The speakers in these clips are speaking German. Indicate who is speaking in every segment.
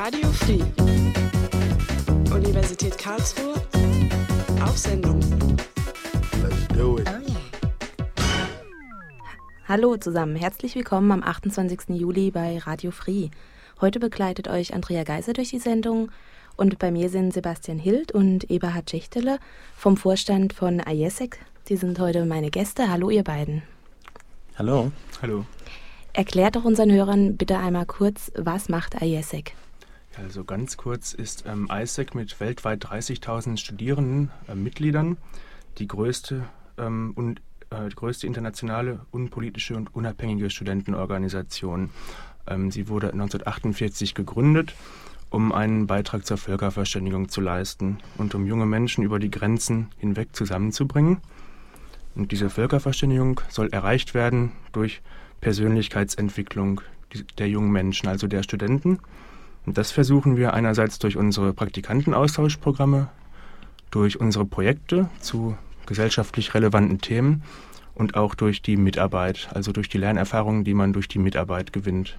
Speaker 1: Radio Free. Universität Karlsruhe. Auf Sendung.
Speaker 2: Let's do it.
Speaker 3: Oh yeah. Hallo zusammen, herzlich willkommen am 28. Juli bei Radio Free. Heute begleitet euch Andrea Geiser durch die Sendung und bei mir sind Sebastian Hild und Eberhard Schächtele vom Vorstand von IESEC. Sie sind heute meine Gäste. Hallo ihr beiden.
Speaker 4: Hallo.
Speaker 5: Hallo.
Speaker 3: Erklärt doch unseren Hörern bitte einmal kurz, was macht IESEC?
Speaker 5: Also ganz kurz ist IESEC mit weltweit 30.000 Studierenden, Mitgliedern, die größte internationale, unpolitische und unabhängige Studentenorganisation. Sie wurde 1948 gegründet, um einen Beitrag zur Völkerverständigung zu leisten und um junge Menschen über die Grenzen hinweg zusammenzubringen. Und diese Völkerverständigung soll erreicht werden durch Persönlichkeitsentwicklung der jungen Menschen, also der Studenten. Und das versuchen wir einerseits durch unsere Praktikantenaustauschprogramme, durch unsere Projekte zu gesellschaftlich relevanten Themen und auch durch die Mitarbeit, also durch die Lernerfahrungen, die man durch die Mitarbeit gewinnt.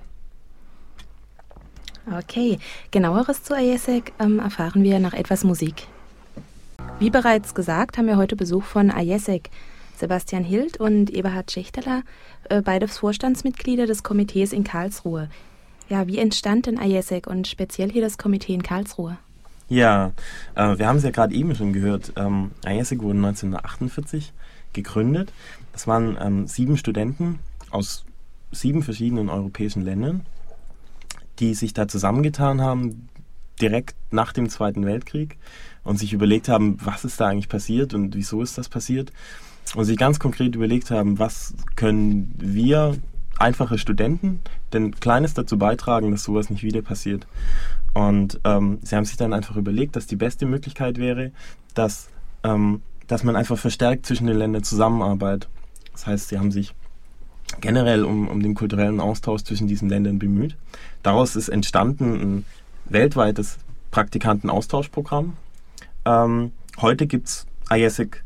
Speaker 3: Okay, genaueres zu IESEC erfahren wir nach etwas Musik. Wie bereits gesagt, haben wir heute Besuch von IESEC. Sebastian Hild und Eberhard Schächtele, beide Vorstandsmitglieder des Komitees in Karlsruhe. Ja, wie entstand denn IESEC und speziell hier das Komitee in Karlsruhe?
Speaker 4: Ja, wir haben es ja gerade eben schon gehört. IESEC wurde 1948 gegründet. Das waren 7 Studenten aus 7 verschiedenen europäischen Ländern, die sich da zusammengetan haben, direkt nach dem Zweiten Weltkrieg und sich überlegt haben, was ist da eigentlich passiert und wieso ist das passiert. Und sich ganz konkret überlegt haben, was können wir, einfache Studenten, denn Kleines dazu beitragen, dass sowas nicht wieder passiert. Und sie haben sich dann einfach überlegt, dass die beste Möglichkeit wäre, dass man einfach verstärkt zwischen den Ländern zusammenarbeitet. Das heißt, sie haben sich generell um den kulturellen Austausch zwischen diesen Ländern bemüht. Daraus ist entstanden ein weltweites Praktikantenaustauschprogramm. Heute gibt es IESEC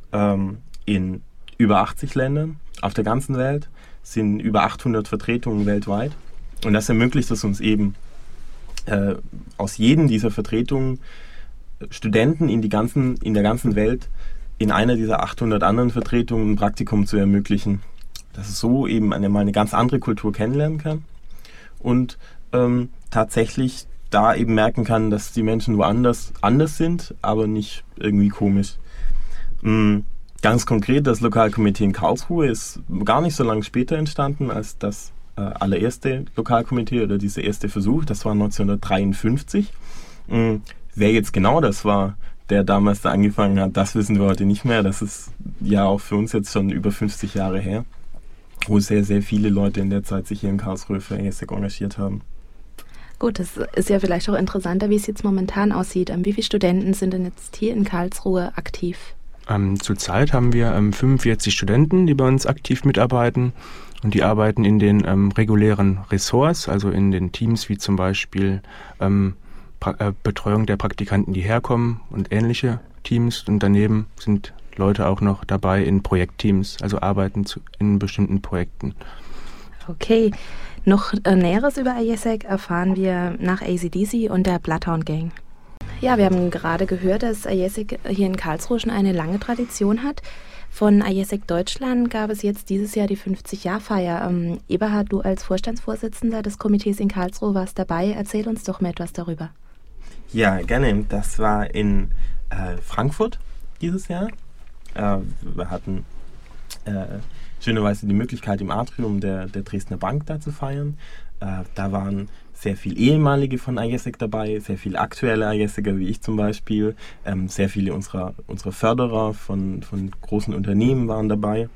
Speaker 4: in über 80 Ländern auf der ganzen Welt, sind über 800 Vertretungen weltweit. Und das ermöglicht es uns eben, aus jedem dieser Vertretungen Studenten in der ganzen Welt in einer dieser 800 anderen Vertretungen ein Praktikum zu ermöglichen, dass es so eben eine ganz andere Kultur kennenlernen kann und tatsächlich da eben merken kann, dass die Menschen woanders anders sind, aber nicht irgendwie komisch. Ganz konkret, das Lokalkomitee in Karlsruhe ist gar nicht so lange später entstanden als das allererste Lokalkomitee oder dieser erste Versuch. Das war 1953. Wer jetzt genau das war, der damals da angefangen hat, das wissen wir heute nicht mehr. Das ist ja auch für uns jetzt schon über 50 Jahre her, wo sehr, sehr viele Leute in der Zeit sich hier in Karlsruhe für IESEC engagiert haben.
Speaker 3: Gut, das ist ja vielleicht auch interessanter, wie es jetzt momentan aussieht. Wie viele Studenten sind denn jetzt hier in Karlsruhe aktiv?
Speaker 5: Zurzeit haben wir 45 Studenten, die bei uns aktiv mitarbeiten und die arbeiten in den regulären Ressorts, also in den Teams wie zum Beispiel Betreuung der Praktikanten, die herkommen und ähnliche Teams, und daneben sind Leute auch noch dabei in Projektteams, also arbeiten in bestimmten Projekten.
Speaker 3: Okay, noch Näheres über IESEC erfahren wir nach AC/DC und der Bloodhound Gang. Ja, wir haben gerade gehört, dass IESEC hier in Karlsruhe schon eine lange Tradition hat. Von IESEC Deutschland gab es jetzt dieses Jahr die 50-Jahr-Feier. Eberhard, du als Vorstandsvorsitzender des Komitees in Karlsruhe warst dabei. Erzähl uns doch mal etwas darüber.
Speaker 4: Ja, gerne. Das war in Frankfurt dieses Jahr. Wir hatten schönerweise die Möglichkeit, im Atrium der Dresdner Bank da zu feiern. Da waren sehr viele ehemalige von IESEC dabei, sehr viele aktuelle IESECer wie ich zum Beispiel, sehr viele unserer Förderer von großen Unternehmen waren dabei.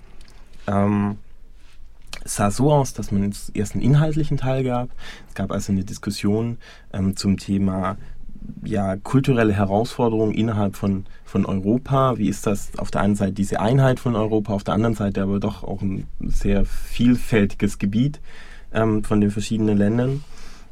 Speaker 4: Es sah so aus, dass man jetzt erst einen inhaltlichen Teil gab. Es gab also eine Diskussion zum Thema kulturelle Herausforderungen innerhalb von Europa. Wie ist das auf der einen Seite diese Einheit von Europa, auf der anderen Seite aber doch auch ein sehr vielfältiges Gebiet von den verschiedenen Ländern.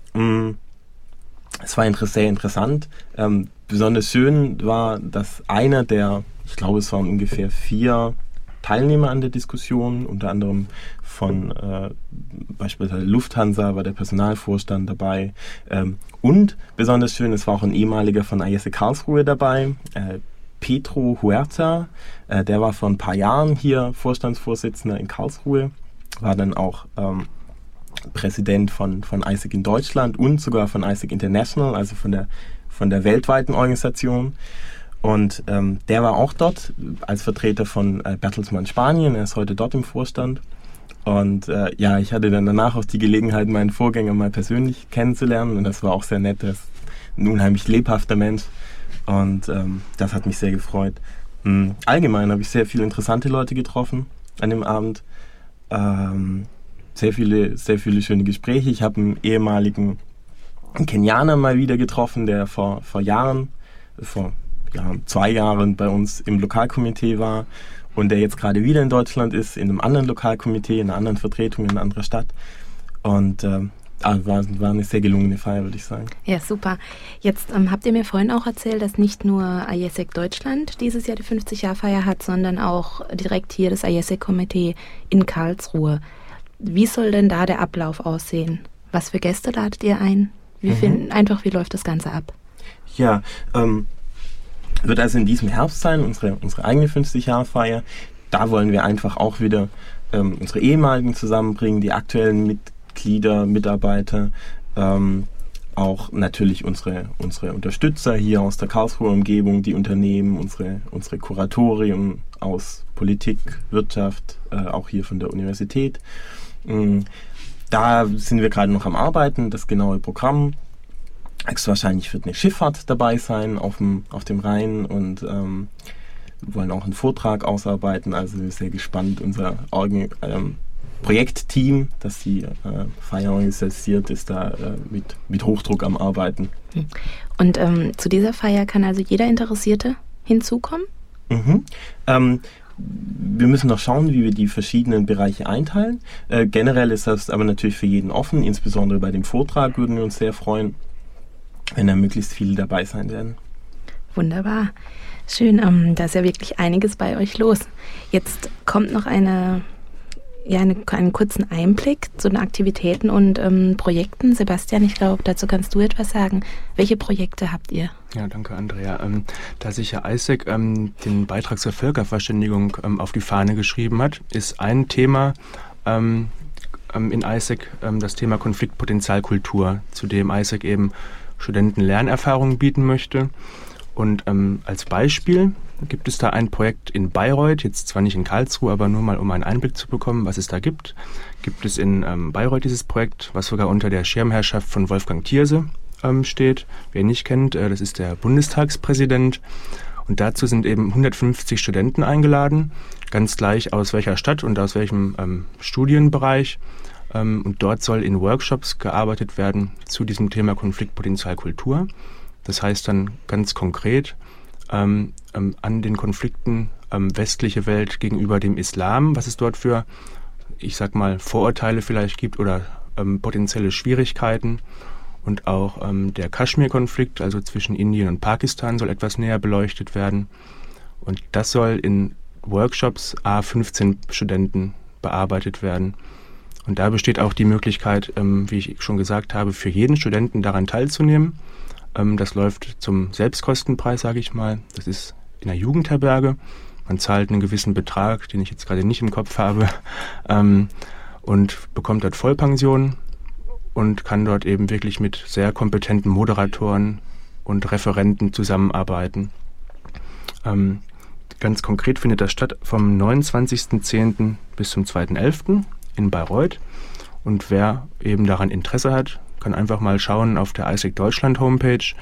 Speaker 4: Es war sehr interessant. Besonders schön war, dass einer der, ich glaube es waren ungefähr 4 Teilnehmer an der Diskussion, unter anderem von beispielsweise Lufthansa war der Personalvorstand dabei. Und besonders schön, es war auch ein ehemaliger von IESEG Karlsruhe dabei, Pedro Huerta, der war vor ein paar Jahren hier Vorstandsvorsitzender in Karlsruhe, war dann auch Präsident von IESEG in Deutschland und sogar von IESEG International, also von der weltweiten Organisation. Und der war auch dort als Vertreter von Bertelsmann Spanien, er ist heute dort im Vorstand. Und ich hatte dann danach auch die Gelegenheit, meinen Vorgänger mal persönlich kennenzulernen und das war auch sehr nett, er ist ein unheimlich lebhafter Mensch und das hat mich sehr gefreut. Allgemein habe ich sehr viele interessante Leute getroffen an dem Abend, sehr viele schöne Gespräche. Ich habe einen ehemaligen Kenianer mal wieder getroffen, der vor 2 Jahren bei uns im Lokalkomitee war und der jetzt gerade wieder in Deutschland ist, in einem anderen Lokalkomitee, in einer anderen Vertretung, in einer anderen Stadt. Und war eine sehr gelungene Feier, würde ich sagen.
Speaker 3: Ja, super. Jetzt habt ihr mir vorhin auch erzählt, dass nicht nur IESEG Deutschland dieses Jahr die 50-Jahr-Feier hat, sondern auch direkt hier das IESEG-Komitee in Karlsruhe. Wie soll denn da der Ablauf aussehen? Was für Gäste ladet ihr ein? Wie läuft das Ganze ab?
Speaker 4: Ja, wird also in diesem Herbst sein, unsere eigene 50-Jahr-Feier. Da wollen wir einfach auch wieder unsere ehemaligen zusammenbringen, die aktuellen Mitglieder, Mitarbeiter, auch natürlich unsere Unterstützer hier aus der Karlsruher Umgebung, die Unternehmen, unsere Kuratorien aus Politik, Wirtschaft, auch hier von der Universität. Da sind wir gerade noch am Arbeiten, das genaue Programm. Wahrscheinlich wird eine Schifffahrt dabei sein auf dem Rhein und wir wollen auch einen Vortrag ausarbeiten. Also wir sind sehr gespannt. Unser Projektteam, das die Feier organisiert, ist da mit Hochdruck am Arbeiten.
Speaker 3: Und zu dieser Feier kann also jeder Interessierte hinzukommen?
Speaker 4: Wir müssen noch schauen, wie wir die verschiedenen Bereiche einteilen. Generell ist das aber natürlich für jeden offen. Insbesondere bei dem Vortrag würden wir uns sehr freuen, wenn da möglichst viele dabei sein werden.
Speaker 3: Wunderbar. Schön, da ist ja wirklich einiges bei euch los. Jetzt kommt noch einen kurzen Einblick zu den Aktivitäten und Projekten. Sebastian, ich glaube, dazu kannst du etwas sagen. Welche Projekte habt ihr?
Speaker 5: Ja, danke, Andrea. Da sich ja IESEG den Beitrag zur Völkerverständigung auf die Fahne geschrieben hat, ist ein Thema in IESEG das Thema Konfliktpotenzialkultur, zu dem IESEG eben Studenten Lernerfahrungen bieten möchte. Und als Beispiel gibt es da ein Projekt in Bayreuth, jetzt zwar nicht in Karlsruhe, aber nur mal, um einen Einblick zu bekommen, was es da gibt. Gibt es in Bayreuth dieses Projekt, was sogar unter der Schirmherrschaft von Wolfgang Thierse steht. Wer ihn nicht kennt, das ist der Bundestagspräsident. Und dazu sind eben 150 Studenten eingeladen, ganz gleich aus welcher Stadt und aus welchem Studienbereich. Und dort soll in Workshops gearbeitet werden zu diesem Thema Konfliktpotenzialkultur. Das heißt dann ganz konkret an den Konflikten westliche Welt gegenüber dem Islam, was es dort für, ich sag mal, Vorurteile vielleicht gibt oder potenzielle Schwierigkeiten. Und auch der Kaschmir-Konflikt, also zwischen Indien und Pakistan, soll etwas näher beleuchtet werden. Und das soll in Workshops 15 Studenten bearbeitet werden. Und da besteht auch die Möglichkeit, wie ich schon gesagt habe, für jeden Studenten daran teilzunehmen. Das läuft zum Selbstkostenpreis, sage ich mal. Das ist in der Jugendherberge. Man zahlt einen gewissen Betrag, den ich jetzt gerade nicht im Kopf habe, und bekommt dort Vollpension und kann dort eben wirklich mit sehr kompetenten Moderatoren und Referenten zusammenarbeiten. Ganz konkret findet das statt vom 29.10. bis zum 2.11. in Bayreuth. Und wer eben daran Interesse hat, kann einfach mal schauen auf der IESEG Deutschland Homepage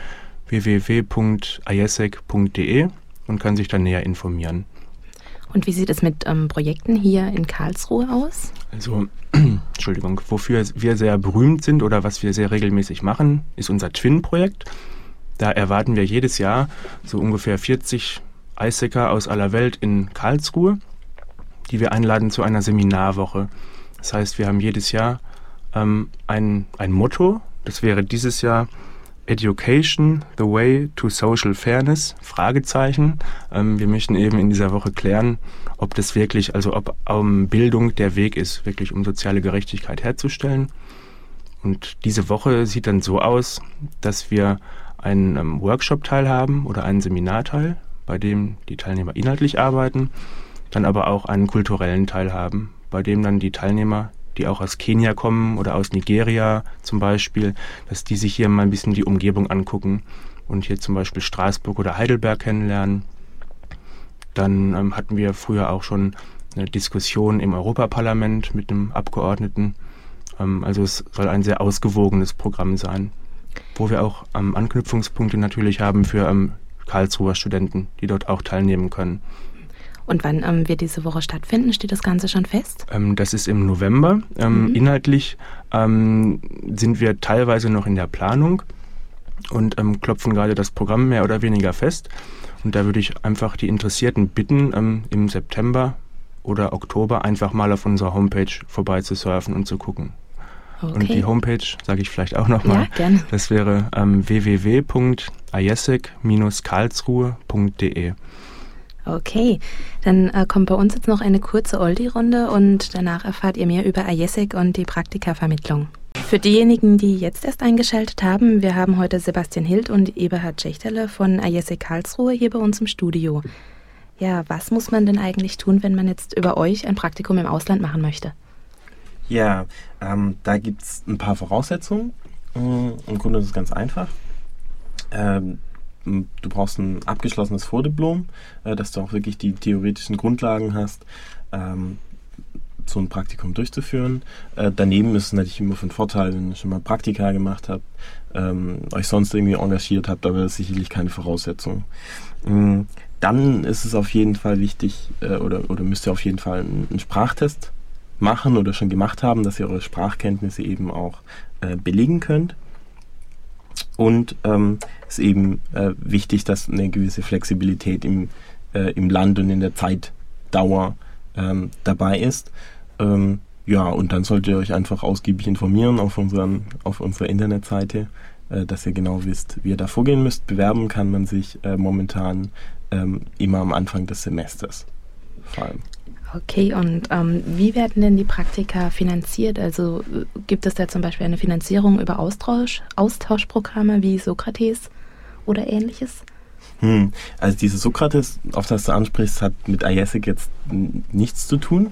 Speaker 5: www.ieseg.de und kann sich dann näher informieren.
Speaker 3: Und wie sieht es mit Projekten hier in Karlsruhe aus?
Speaker 5: Also, Entschuldigung, wofür wir sehr berühmt sind oder was wir sehr regelmäßig machen, ist unser Twin-Projekt. Da erwarten wir jedes Jahr so ungefähr 40 IESEGer aus aller Welt in Karlsruhe, die wir einladen zu einer Seminarwoche. Das heißt, wir haben jedes Jahr ein Motto. Das wäre dieses Jahr Education, the way to social fairness? Fragezeichen. Wir möchten eben in dieser Woche klären, ob das wirklich, also ob Bildung der Weg ist, wirklich um soziale Gerechtigkeit herzustellen. Und diese Woche sieht dann so aus, dass wir einen Workshop teilhaben oder einen Seminarteil, bei dem die Teilnehmer inhaltlich arbeiten, dann aber auch einen kulturellen Teil haben, bei dem dann die Teilnehmer, die auch aus Kenia kommen oder aus Nigeria zum Beispiel, dass die sich hier mal ein bisschen die Umgebung angucken und hier zum Beispiel Straßburg oder Heidelberg kennenlernen. Dann hatten wir früher auch schon eine Diskussion im Europaparlament mit einem Abgeordneten. Also es soll ein sehr ausgewogenes Programm sein, wo wir auch Anknüpfungspunkte natürlich haben für Karlsruher Studenten, die dort auch teilnehmen können. Und wann wird diese Woche stattfinden? Steht das Ganze schon fest? Das ist im November. Inhaltlich sind wir teilweise noch in der Planung und klopfen gerade das Programm mehr oder weniger fest. Und da würde ich einfach die Interessierten bitten, im September oder Oktober einfach mal auf unserer Homepage vorbeizusurfen und zu gucken. Okay. Und die Homepage sage ich vielleicht auch nochmal. Ja, gerne. Das wäre www.iesic-karlsruhe.de. Okay, dann kommt bei uns jetzt noch eine kurze Oldie-Runde und danach erfahrt ihr mehr über IESEC und die Praktikavermittlung. Für diejenigen, die jetzt erst eingeschaltet haben, wir haben heute Sebastian Hild und Eberhard Schächterle von IESEC Karlsruhe hier bei uns im Studio. Ja, was muss man denn eigentlich tun, wenn man jetzt über euch ein Praktikum im Ausland machen möchte?
Speaker 4: Ja, da gibt es ein paar Voraussetzungen. Im Grunde ist es ganz einfach. Du brauchst ein abgeschlossenes Vordiplom, dass du auch wirklich die theoretischen Grundlagen hast, so ein Praktikum durchzuführen. Daneben ist es natürlich immer von Vorteil, wenn ihr schon mal Praktika gemacht habt, euch sonst irgendwie engagiert habt, aber das ist sicherlich keine Voraussetzung. Dann ist es auf jeden Fall wichtig, oder müsst ihr auf jeden Fall einen Sprachtest machen oder schon gemacht haben, dass ihr eure Sprachkenntnisse eben auch belegen könnt. Und ist eben wichtig, dass eine gewisse Flexibilität im Land und in der Zeitdauer dabei ist. Ja, und dann solltet ihr euch einfach ausgiebig informieren auf unserer Internetseite, dass ihr genau wisst, wie ihr da vorgehen müsst. Bewerben kann man sich momentan immer am Anfang des Semesters vor allem.
Speaker 3: Okay, und wie werden denn die Praktika finanziert? Also gibt es da zum Beispiel eine Finanzierung über Austauschprogramme wie Sokrates oder ähnliches?
Speaker 4: Also dieses Sokrates, auf das du ansprichst, hat mit IESEC jetzt nichts zu tun.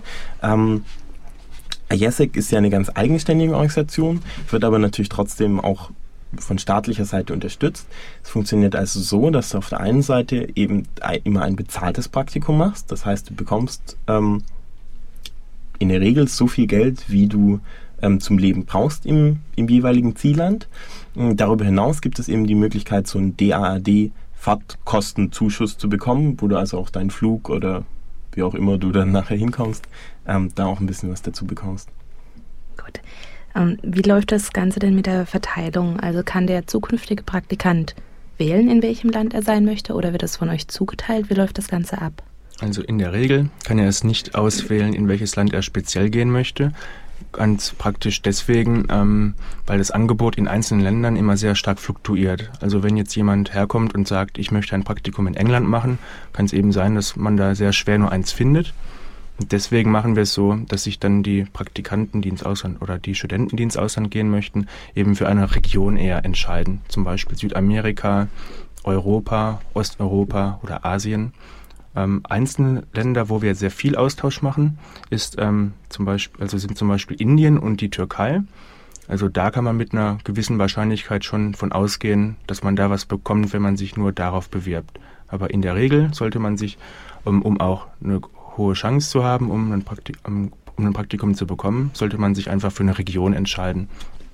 Speaker 4: IESEC ist ja eine ganz eigenständige Organisation, wird aber natürlich trotzdem auch von staatlicher Seite unterstützt. Es funktioniert also so, dass du auf der einen Seite eben immer ein bezahltes Praktikum machst. Das heißt, du bekommst in der Regel so viel Geld, wie du zum Leben brauchst im jeweiligen Zielland. Darüber hinaus gibt es eben die Möglichkeit, so einen DAAD-Fahrtkostenzuschuss zu bekommen, wo du also auch deinen Flug oder wie auch immer du dann nachher hinkommst, da auch ein bisschen was dazu bekommst.
Speaker 3: Gut. Wie läuft das Ganze denn mit der Verteilung? Also kann der zukünftige Praktikant wählen, in welchem Land er sein möchte, oder wird es von euch zugeteilt? Wie läuft das Ganze ab?
Speaker 5: Also in der Regel kann er es nicht auswählen, in welches Land er speziell gehen möchte. Ganz praktisch deswegen, weil das Angebot in einzelnen Ländern immer sehr stark fluktuiert. Also wenn jetzt jemand herkommt und sagt, ich möchte ein Praktikum in England machen, kann es eben sein, dass man da sehr schwer nur eins findet. Und deswegen machen wir es so, dass sich dann die Praktikanten, die ins Ausland oder die Studenten, die ins Ausland gehen möchten, eben für eine Region eher entscheiden. Zum Beispiel Südamerika, Europa, Osteuropa oder Asien. Einzelne Länder, wo wir sehr viel Austausch machen, sind zum Beispiel Indien und die Türkei. Also da kann man mit einer gewissen Wahrscheinlichkeit schon von ausgehen, dass man da was bekommt, wenn man sich nur darauf bewirbt. Aber in der Regel sollte man sich, um auch eine hohe Chance zu haben, um ein Praktikum zu bekommen, sollte man sich einfach für eine Region entscheiden.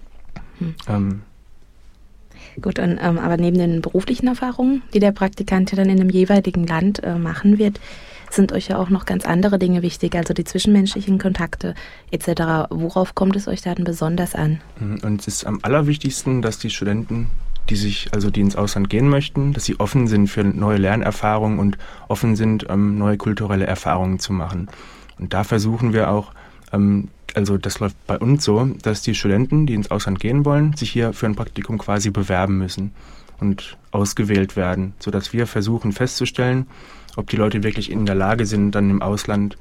Speaker 3: Gut, und, aber neben den beruflichen Erfahrungen, die der Praktikant ja dann in dem jeweiligen Land machen wird, sind euch ja auch noch ganz andere Dinge wichtig, also die zwischenmenschlichen Kontakte etc. Worauf kommt es euch da denn besonders an?
Speaker 5: Und es ist am allerwichtigsten, dass die Studenten, die ins Ausland gehen möchten, dass sie offen sind für neue Lernerfahrungen und offen sind, neue kulturelle Erfahrungen zu machen. Und da versuchen wir auch, Also das läuft bei uns so, dass die Studenten, die ins Ausland gehen wollen, sich hier für ein Praktikum quasi bewerben müssen und ausgewählt werden, sodass wir versuchen festzustellen, ob die Leute wirklich in der Lage sind, dann im Ausland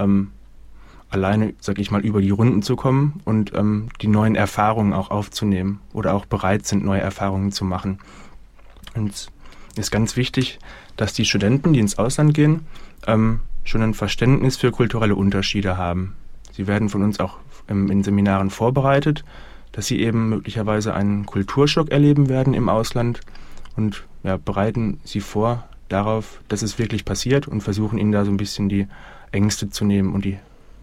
Speaker 5: alleine, sag ich mal, über die Runden zu kommen und die neuen Erfahrungen auch aufzunehmen oder auch bereit sind, neue Erfahrungen zu machen. Und es ist ganz wichtig, dass die Studenten, die ins Ausland gehen, schon ein Verständnis für kulturelle Unterschiede haben. Sie werden von uns auch in Seminaren vorbereitet, dass sie eben möglicherweise einen Kulturschock erleben werden im Ausland und bereiten sie vor darauf, dass es wirklich passiert und versuchen ihnen da so ein bisschen die Ängste zu nehmen und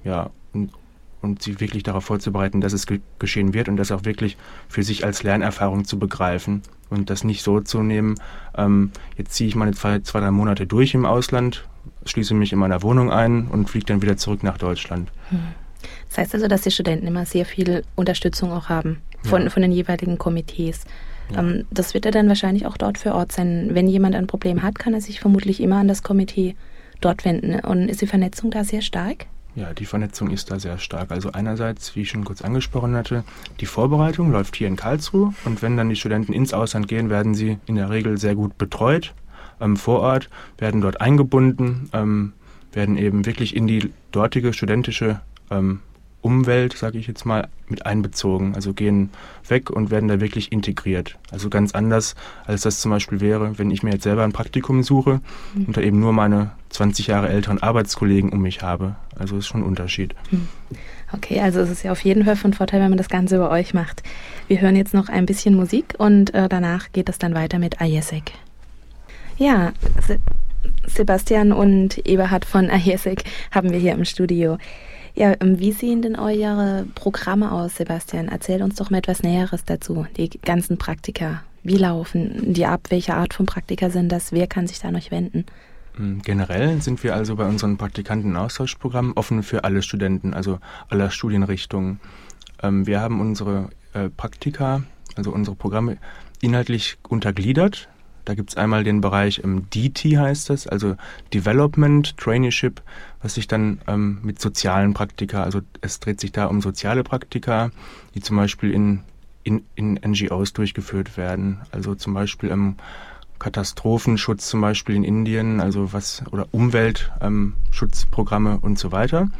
Speaker 5: und sie wirklich darauf vorzubereiten, dass es geschehen wird und das auch wirklich für sich als Lernerfahrung zu begreifen und das nicht so zu nehmen, jetzt ziehe ich meine 2-3 Monate durch im Ausland, schließe mich in meiner Wohnung ein und fliege dann wieder zurück nach Deutschland.
Speaker 3: Das heißt also, dass die Studenten immer sehr viel Unterstützung auch haben von den jeweiligen Komitees. Ja. Das wird ja dann wahrscheinlich auch dort vor Ort sein. Wenn jemand ein Problem hat, kann er sich vermutlich immer an das Komitee dort wenden. Und ist die Vernetzung da sehr stark?
Speaker 5: Ja, die Vernetzung ist da sehr stark. Also einerseits, wie ich schon kurz angesprochen hatte, die Vorbereitung läuft hier in Karlsruhe und wenn dann die Studenten ins Ausland gehen, werden sie in der Regel sehr gut betreut vor Ort, werden dort eingebunden, werden eben wirklich in die dortige studentische Umwelt, sage ich jetzt mal, mit einbezogen. Also gehen weg und werden da wirklich integriert. Also ganz anders, als das zum Beispiel wäre, wenn ich mir jetzt selber ein Praktikum suche und da eben nur meine 20 Jahre älteren Arbeitskollegen um mich habe. Also ist schon ein Unterschied.
Speaker 3: Okay, also es ist ja auf jeden Fall von Vorteil, wenn man das Ganze bei euch macht. Wir hören jetzt noch ein bisschen Musik und danach geht es dann weiter mit IESEC. Ja, Sebastian und Eberhard von IESEC haben wir hier im Studio. Ja, wie sehen denn eure Programme aus, Sebastian? Erzähl uns doch mal etwas Näheres dazu, die ganzen Praktika. Wie laufen die ab? Welche Art von Praktika sind das? Wer kann sich da an euch wenden?
Speaker 5: Generell sind wir also bei unseren Praktikantenaustauschprogrammen offen für alle Studenten, also aller Studienrichtungen. Wir haben unsere Praktika, also unsere Programme, inhaltlich untergliedert. Da gibt es einmal den Bereich DT heißt das, also Development, Traineeship, was sich dann mit sozialen Praktika, also es dreht sich da um soziale Praktika, die zum Beispiel in NGOs durchgeführt werden. Also zum Beispiel Katastrophenschutz zum Beispiel in Indien, also oder Umweltschutzprogramme und so weiter.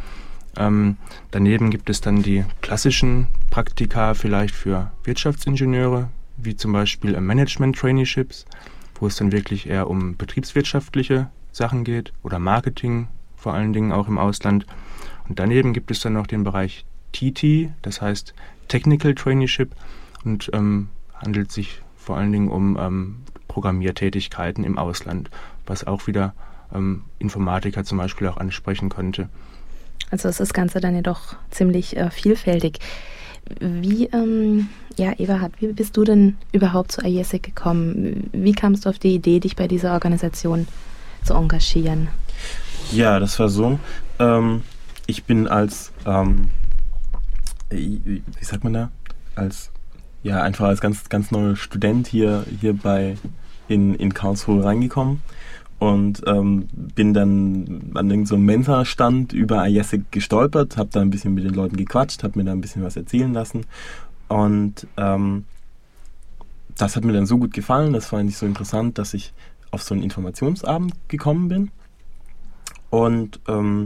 Speaker 5: Daneben gibt es dann die klassischen Praktika vielleicht für Wirtschaftsingenieure, wie zum Beispiel Management-Traineeships, wo es dann wirklich eher um betriebswirtschaftliche Sachen geht oder Marketing, vor allen Dingen auch im Ausland. Und daneben gibt es dann noch den Bereich TT, das heißt Technical Traineeship und handelt sich vor allen Dingen um Programmiertätigkeiten im Ausland, was auch wieder Informatiker zum Beispiel auch ansprechen könnte.
Speaker 3: Also ist das Ganze dann ja doch ziemlich vielfältig. Wie, Eberhard, wie bist du denn überhaupt zu IESEC gekommen? Wie kamst du auf die Idee, dich bei dieser Organisation zu engagieren?
Speaker 4: Ja, das war so. Ich bin als, wie sagt man da? Einfach als ganz neuer Student hier in Karlsruhe reingekommen und bin dann an irgendeinem Mensa-Stand über IESEC gestolpert, habe da ein bisschen mit den Leuten gequatscht, habe mir da ein bisschen was erzählen lassen und das hat mir dann so gut gefallen, das fand ich so interessant, dass ich auf so einen Informationsabend gekommen bin und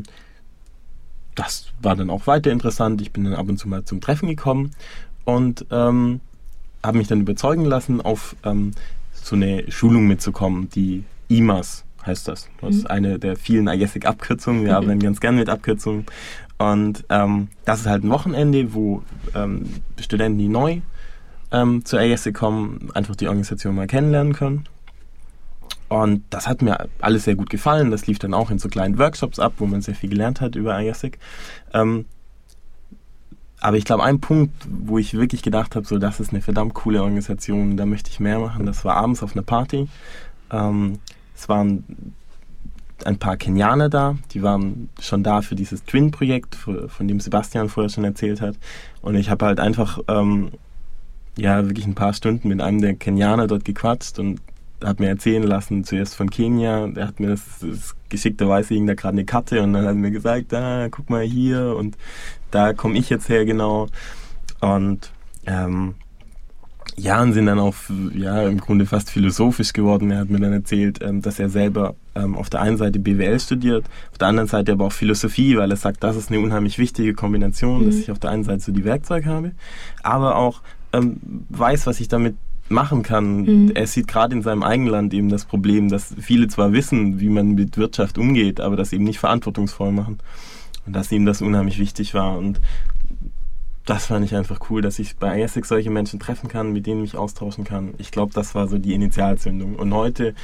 Speaker 4: das war dann auch weiter interessant. Ich bin dann ab und zu mal zum Treffen gekommen und habe mich dann überzeugen lassen, auf so eine Schulung mitzukommen, die IMAS heißt das. Das ist eine der vielen IESEC-Abkürzungen. Wir arbeiten ganz gerne mit Abkürzungen. Und das ist halt ein Wochenende, wo Studenten, die neu zur IESEC kommen, einfach die Organisation mal kennenlernen können. Und das hat mir alles sehr gut gefallen. Das lief dann auch in so kleinen Workshops ab, wo man sehr viel gelernt hat über IESEC. Aber ich glaube, ein Punkt, wo ich wirklich gedacht habe, so, das ist eine verdammt coole Organisation, da möchte ich mehr machen, das war abends auf einer Party. Es waren ein paar Kenianer da, die waren schon da für dieses Twin-Projekt, von dem Sebastian vorher schon erzählt hat. Und ich habe halt einfach wirklich ein paar Stunden mit einem der Kenianer dort gequatscht und hat mir erzählen lassen, zuerst von Kenia. Der hat mir das geschickterweise hing da gerade eine Karte und dann hat er mir gesagt, guck mal hier und da komme ich jetzt her genau. Und und sind dann auch im Grunde fast philosophisch geworden. Er hat mir dann erzählt, dass er selber auf der einen Seite BWL studiert, auf der anderen Seite aber auch Philosophie, weil er sagt, das ist eine unheimlich wichtige Kombination, dass ich auf der einen Seite so die Werkzeuge habe, aber auch weiß, was ich damit machen kann. Er sieht gerade in seinem eigenen Land eben das Problem, dass viele zwar wissen, wie man mit Wirtschaft umgeht, aber das eben nicht verantwortungsvoll machen. Und dass ihm das unheimlich wichtig war. Und das fand ich einfach cool, dass ich bei IESEG solche Menschen treffen kann, mit denen ich austauschen kann. Ich glaube, das war so die Initialzündung. Und heute,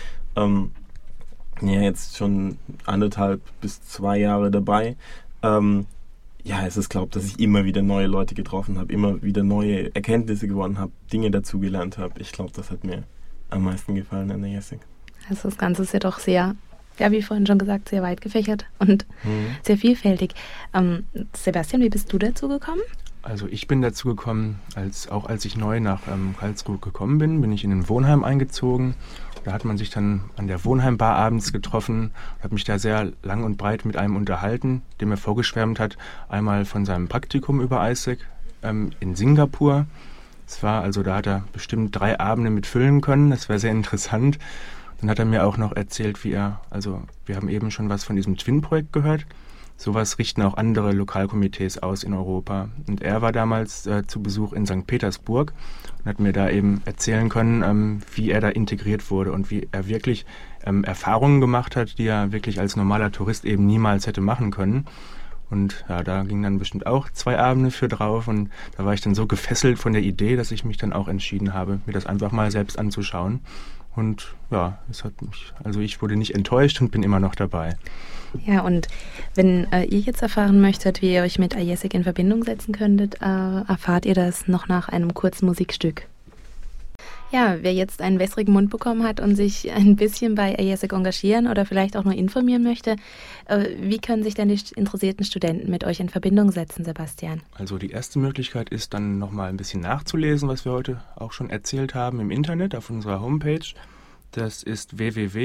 Speaker 4: jetzt schon 1,5 bis 2 Jahre dabei, es ist, glaube ich, dass ich immer wieder neue Leute getroffen habe, immer wieder neue Erkenntnisse gewonnen habe, Dinge dazugelernt habe. Ich glaube, das hat mir am meisten gefallen an der IESEG.
Speaker 3: Also das Ganze ist ja doch sehr, wie vorhin schon gesagt, sehr weit gefächert und sehr vielfältig. Sebastian, wie bist du dazu gekommen?
Speaker 5: Also ich bin dazu gekommen, als ich neu nach Karlsruhe gekommen bin ich in ein Wohnheim eingezogen. Da hat man sich dann an der Wohnheimbar abends getroffen, hat mich da sehr lang und breit mit einem unterhalten, der mir vorgeschwärmt hat, einmal von seinem Praktikum über IESEG in Singapur. Da hat er bestimmt 3 Abende mit füllen können, das wäre sehr interessant. Dann hat er mir auch noch erzählt, wir haben eben schon was von diesem Twin-Projekt gehört. Sowas richten auch andere Lokalkomitees aus in Europa. Und er war damals zu Besuch in St. Petersburg und hat mir da eben erzählen können, wie er da integriert wurde und wie er wirklich Erfahrungen gemacht hat, die er wirklich als normaler Tourist eben niemals hätte machen können. Und da gingen dann bestimmt auch 2 Abende für drauf und da war ich dann so gefesselt von der Idee, dass ich mich dann auch entschieden habe, mir das einfach mal selbst anzuschauen. Und ich wurde nicht enttäuscht und bin immer noch dabei.
Speaker 3: Ja, und wenn ihr jetzt erfahren möchtet, wie ihr euch mit IESEG in Verbindung setzen könntet, erfahrt ihr das noch nach einem kurzen Musikstück. Ja, wer jetzt einen wässrigen Mund bekommen hat und sich ein bisschen bei IESEG engagieren oder vielleicht auch nur informieren möchte, wie können sich denn die interessierten Studenten mit euch in Verbindung setzen, Sebastian?
Speaker 5: Also die erste Möglichkeit ist dann nochmal ein bisschen nachzulesen, was wir heute auch schon erzählt haben im Internet auf unserer Homepage. Das ist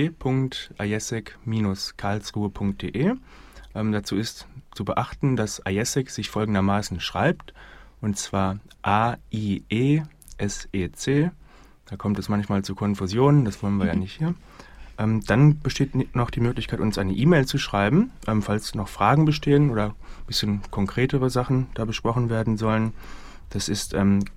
Speaker 5: www.ieseg-karlsruhe.de. Dazu ist zu beachten, dass IESEG sich folgendermaßen schreibt, und zwar A-I-E-S-E-C. Da kommt es manchmal zu Konfusionen, das wollen wir ja nicht hier. Dann besteht noch die Möglichkeit, uns eine E-Mail zu schreiben, falls noch Fragen bestehen oder ein bisschen konkretere Sachen da besprochen werden sollen. Das ist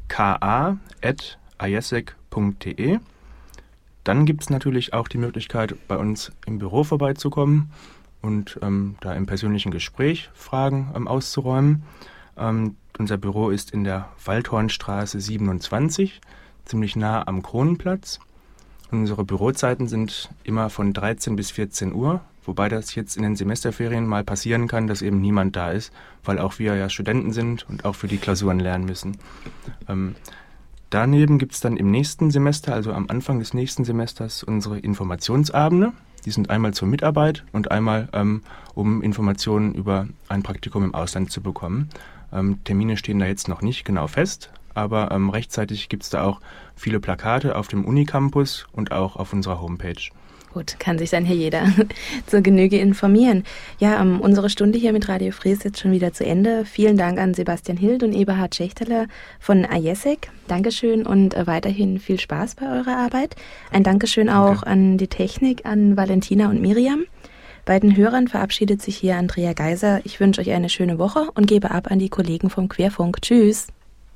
Speaker 5: ka@ieseg.de. Dann gibt es natürlich auch die Möglichkeit, bei uns im Büro vorbeizukommen und da im persönlichen Gespräch Fragen auszuräumen. Unser Büro ist in der Waldhornstraße 27, ziemlich nah am Kronenplatz. Unsere Bürozeiten sind immer von 13 bis 14 Uhr, wobei das jetzt in den Semesterferien mal passieren kann, dass eben niemand da ist, weil auch wir ja Studenten sind und auch für die Klausuren lernen müssen. Daneben gibt es dann im nächsten Semester, also am Anfang des nächsten Semesters, unsere Informationsabende. Die sind einmal zur Mitarbeit und einmal, um Informationen über ein Praktikum im Ausland zu bekommen. Termine stehen da jetzt noch nicht genau fest, aber rechtzeitig gibt es da auch viele Plakate auf dem Unicampus und auch auf unserer Homepage.
Speaker 3: Gut, kann sich dann hier jeder zur Genüge informieren. Ja, unsere Stunde hier mit Radio Free ist jetzt schon wieder zu Ende. Vielen Dank an Sebastian Hild und Eberhard Schächterle von IESEG. Dankeschön und weiterhin viel Spaß bei eurer Arbeit. Ein Dankeschön auch an die Technik, an Valentina und Miriam. Bei den Hörern verabschiedet sich hier Andrea Geiser. Ich wünsche euch eine schöne Woche und gebe ab an die Kollegen vom Querfunk. Tschüss.